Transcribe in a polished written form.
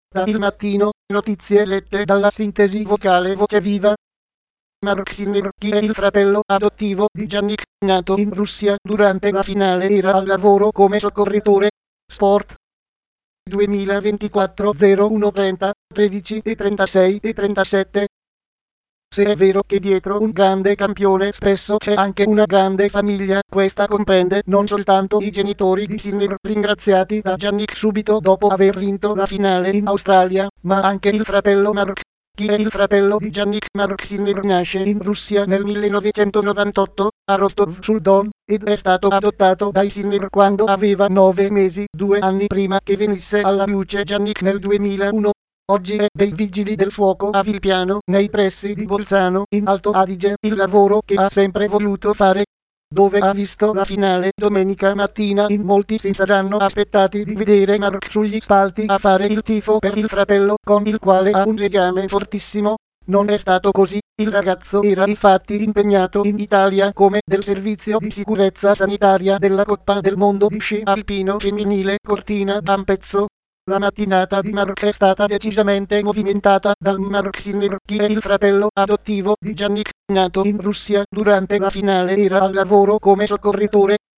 Da Il Mattino, notizie lette dalla sintesi vocale Voce Viva. Mark Sinner, chi è il fratello adottivo di Yannick, nato in Russia durante la finale, era al lavoro come soccorritore. Sport 2024 0130 13 e 36 e 37. Se è vero che dietro un grande campione spesso c'è anche una grande famiglia, questa comprende non soltanto i genitori di Sinner, ringraziati da Yannick subito dopo aver vinto la finale in Australia, ma anche il fratello Mark. Chi è il fratello di Yannick? Mark Sinner nasce in Russia nel 1998, a Rostov-sul-Don, ed è stato adottato dai Sinner quando aveva 9 mesi, 2 anni prima che venisse alla luce Yannick nel 2001. Oggi è dei Vigili del Fuoco a Vilpiano, nei pressi di Bolzano, in Alto Adige, il lavoro che ha sempre voluto fare. Dove ha visto la finale domenica mattina, in molti si saranno aspettati di vedere Mark sugli spalti a fare il tifo per il fratello, con il quale ha un legame fortissimo. Non è stato così, il ragazzo era infatti impegnato in Italia come del servizio di sicurezza sanitaria della Coppa del Mondo di sci alpino femminile Cortina d'Ampezzo. La mattinata di Mark è stata decisamente movimentata dal Mark Sinner, chi è il fratello adottivo di Yannick, nato in Russia durante la finale, era al lavoro come soccorritore.